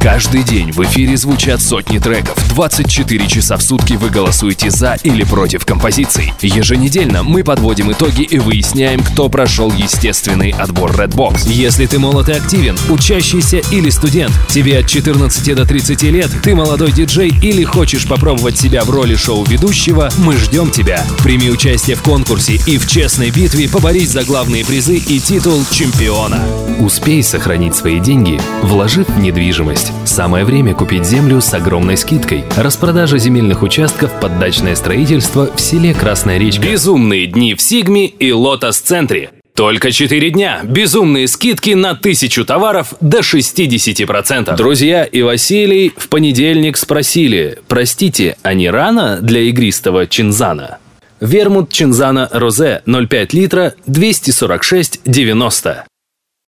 Каждый день в эфире звучат сотни треков. 24 часа в сутки вы голосуете за или против композиций. Еженедельно мы подводим итоги и выясняем, кто прошел естественный отбор Redbox. Если ты молод и активен, учащийся или студент, тебе от 14 до 30 лет, ты молодой диджей или хочешь попробовать себя в роли шоу-ведущего, мы ждем тебя. Прими участие в конкурсе и в честной битве поборись за главные призы и титул чемпиона. Успей сохранить свои деньги, вложив в недвижимость. Самое время купить землю с огромной скидкой. Распродажа земельных участков под дачное строительство в селе Красная Речка. Безумные дни в Сигме и Лотос-центре. Только 4 дня. Безумные скидки на 1000 товаров до 60%. Друзья и Василий в понедельник спросили: простите, а не рано для игристого Чинзана? Вермут Чинзана Розе 0,5 литра 246,90.